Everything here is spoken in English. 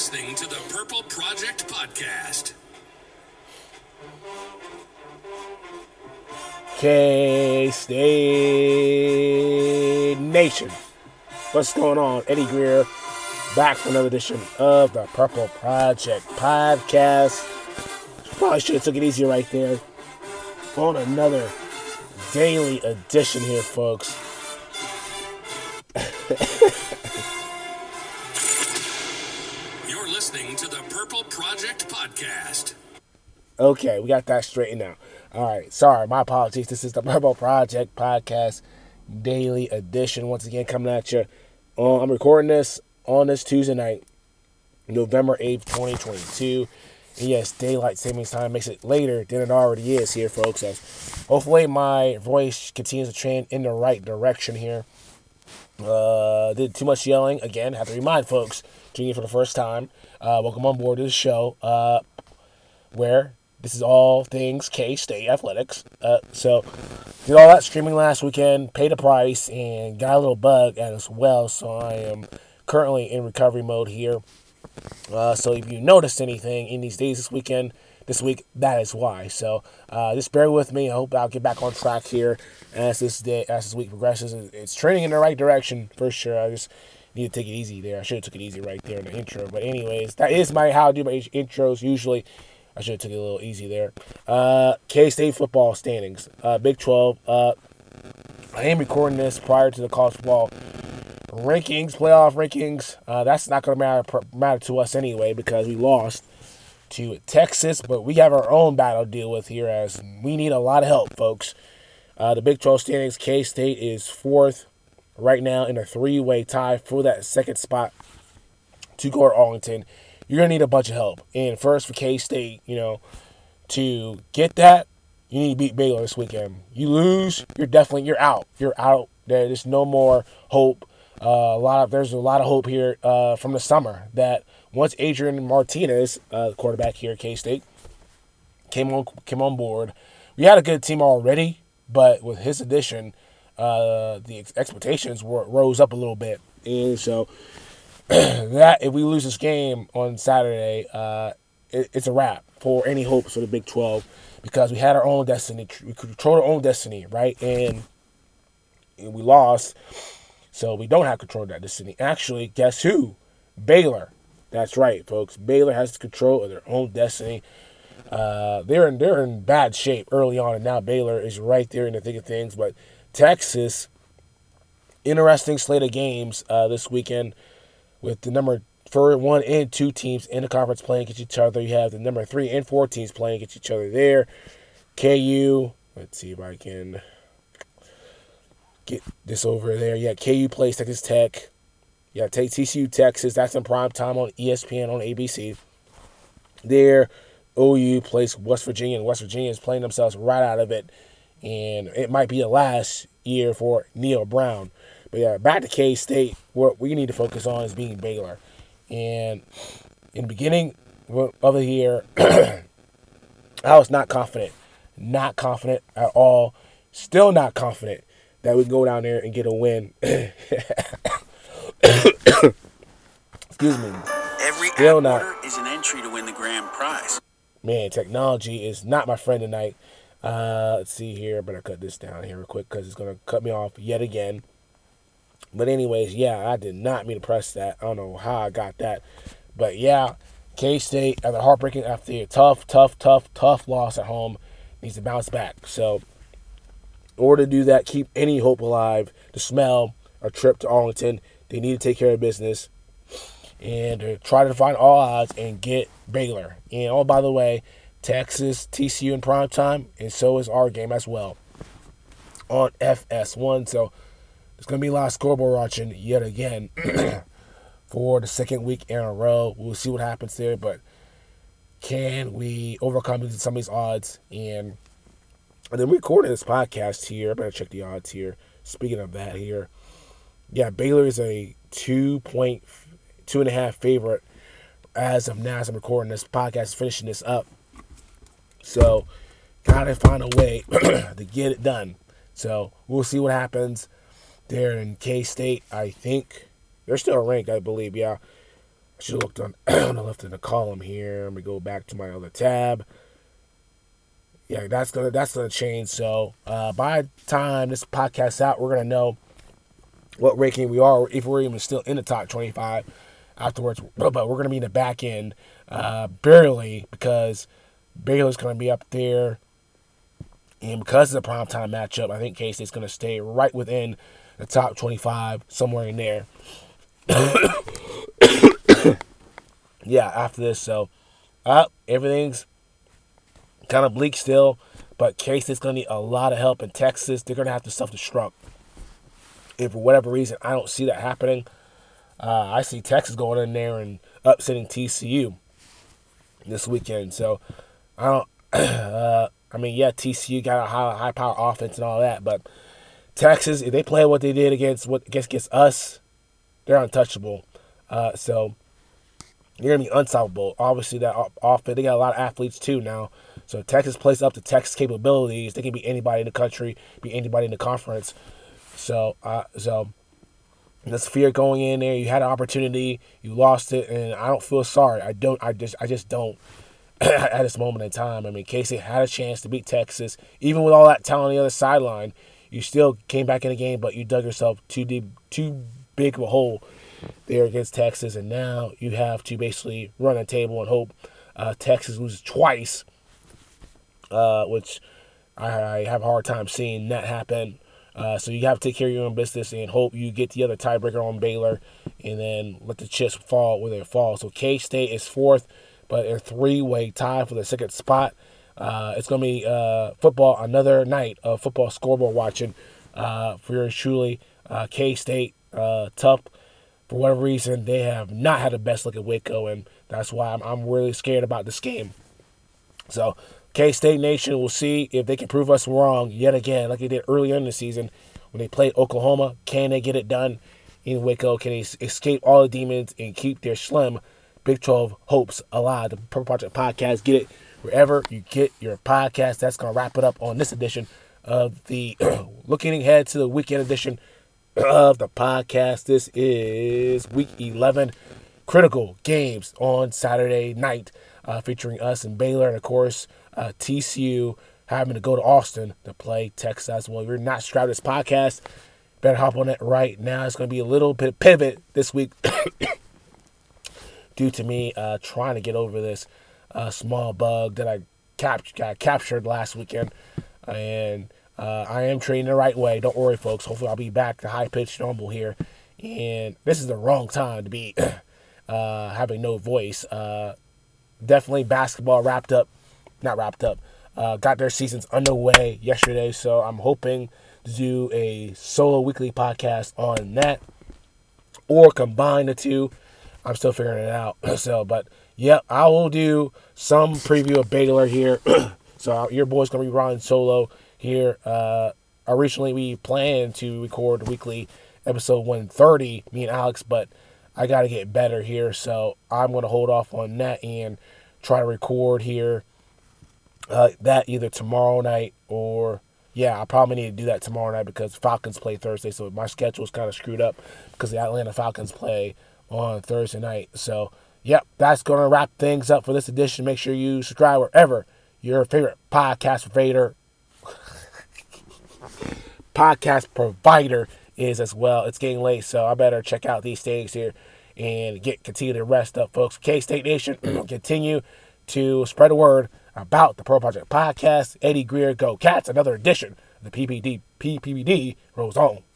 listening to the Purple Project Podcast. K-State Nation. What's going on? Eddie Greer back for another edition of the Purple Project Podcast. Probably should have took it easy right there on another daily edition here, folks. You're listening to the Purple Project Podcast. Okay, we got that straightened out. All right, sorry, my apologies. This is the Purple Project Podcast Daily Edition. Once again, coming at you. I'm recording this on this Tuesday night, November 8th, 2022. And yes, daylight savings time makes it later than it already is here, folks. So hopefully my voice continues to trend in the right direction here. Did too much yelling. Again, have to remind folks, tuning in for the first time, welcome on board to the show, where this is all things K-State athletics. So did all that streaming last weekend, paid a price, and got a little bug as well. So I am currently in recovery mode here. So if you noticed anything in these days this week, that is why. So just bear with me. I hope I'll get back on track here as this week progresses. It's trending in the right direction for sure. I just need to take it easy there. I should have took it easy right there in the intro. But anyways, that is how I do my intros usually. I should have took it a little easy there. K-State football standings. Big 12. I am recording this prior to the college football playoff rankings. That's not going to matter to us anyway because we lost to Texas. But we have our own battle to deal with here as we need a lot of help, folks. The Big 12 standings, K-State is fourth right now in a three-way tie for that second spot to go to Arlington. You're going to need a bunch of help. And first for K-State, to get that, you need to beat Baylor this weekend. You lose, you're out. You're out. There's no more hope. There's a lot of hope here from the summer that once Adrian Martinez, the quarterback here at K-State, came on board, we had a good team already, but with his addition, the expectations rose up a little bit. And so that if we lose this game on Saturday, it's a wrap for any hopes for the Big 12 because we had our own destiny. We controlled our own destiny, right? And we lost, so we don't have control of that destiny. Actually, guess who? Baylor. That's right, folks. Baylor has control of their own destiny. They're in bad shape early on, and now Baylor is right there in the thick of things. But Texas, interesting slate of games this weekend. With the number 1 and 2 teams in the conference playing against each other. You have the number 3 and 4 teams playing against each other there. KU, let's see if I can get this over there. Yeah, KU plays Texas Tech. Yeah, take TCU, Texas. That's in prime time on ESPN on ABC. There, OU plays West Virginia, and West Virginia is playing themselves right out of it. And it might be the last year for Neil Brown. But yeah, back to K-State, what we need to focus on is being Baylor. And in the beginning of the year, I was not confident. Not confident at all. Still not confident that we can go down there and get a win. Excuse me. Every app order is an entry to win the grand prize. Man, technology is not my friend tonight. Let's see here. Better cut this down here real quick because it's going to cut me off yet again. But anyways, yeah, I did not mean to press that. I don't know how I got that. But yeah, K-State, after heartbreaking, after a tough loss at home, needs to bounce back. So in order to do that, keep any hope alive, to smell a trip to Arlington, they need to take care of business and try to define all odds and get Baylor. And oh, by the way, Texas, TCU in prime time, and so is our game as well on FS1. So there's going to be a lot of scoreboard watching yet again for the second week in a row. We'll see what happens there, but can we overcome some of these odds? And then recording this podcast here. I better check the odds here. Speaking of that here, yeah, Baylor is a 2.5 favorite as of now as I'm recording this podcast, finishing this up. So, got to find a way to get it done. So, we'll see what happens there in K-State. I think they're still ranked, I believe, yeah. should have looked on, on the left in the column here. Let me go back to my other tab. Yeah, that's gonna change. So by the time this podcast's out, we're gonna know what ranking we are, if we're even still in the top 25 afterwards. But we're gonna be in the back end, barely, because Baylor's gonna be up there, and because of the primetime matchup, I think K-State's gonna stay right within the top 25, somewhere in there. Yeah, after this, so everything's kind of bleak still, but K-State's going to need a lot of help in Texas. They're going to have to self-destruct. If for whatever reason I don't see that happening, I see Texas going in there and upsetting TCU this weekend. So I don't. I mean, yeah, TCU got a high power offense and all that, but Texas, if they play what they did against us, they're untouchable. So you're gonna be unstoppable. Obviously, that offense, they got a lot of athletes too now. So Texas plays up to Texas capabilities. They can be anybody in the country, be anybody in the conference. So this fear going in there. You had an opportunity, you lost it, and I don't feel sorry. I just don't. At this moment in time, I mean, K-State had a chance to beat Texas, even with all that talent on the other sideline. You still came back in the game, but you dug yourself too big of a hole there against Texas, and now you have to basically run a table and hope Texas loses twice, which I have a hard time seeing that happen. So you have to take care of your own business and hope you get the other tiebreaker on Baylor, and then let the chips fall where they fall. So K-State is fourth, but a three-way tie for the second spot. It's going to be another night of football scoreboard watching for yours truly. K-State, tough. For whatever reason, they have not had the best look at Waco, and that's why I'm really scared about this game. So K-State Nation will see if they can prove us wrong yet again, like they did earlier in the season when they played Oklahoma. Can they get it done in Waco? Can they escape all the demons and keep their slim Big 12 hopes alive? The Purple Project Podcast. Get it wherever you get your podcast. That's going to wrap it up on this edition of the looking ahead to the weekend edition of the podcast. This is week 11 critical games on Saturday night, featuring us and Baylor, and of course TCU having to go to Austin to play Texas. Well, if you're not subscribed to this podcast, better hop on it right now. It's going to be a little bit pivot this week due to me trying to get over this small bug that I got captured last weekend, and I am training the right way. Don't worry, folks. Hopefully I'll be back to high-pitched normal here. And this is the wrong time to be having no voice. Definitely basketball got their seasons underway yesterday, so I'm hoping to do a solo weekly podcast on that or combine the two. I'm still figuring it out. But yeah, I will do some preview of Baylor here. So your boy's going to be running solo here. Originally, we planned to record weekly episode 130, me and Alex, but I got to get better here, so I'm going to hold off on that and try to record here that either tomorrow night or, I probably need to do that tomorrow night because Falcons play Thursday, so my schedule is kind of screwed up because the Atlanta Falcons play on Thursday night. So, that's going to wrap things up for this edition. Make sure you subscribe wherever your favorite podcast provider is as well. It's getting late, so I better check out these things here and continue to rest up, folks. K-State Nation, continue to spread the word about the Pro Project Podcast. Eddie Greer, go Cats! Another edition of the PPD rolls on.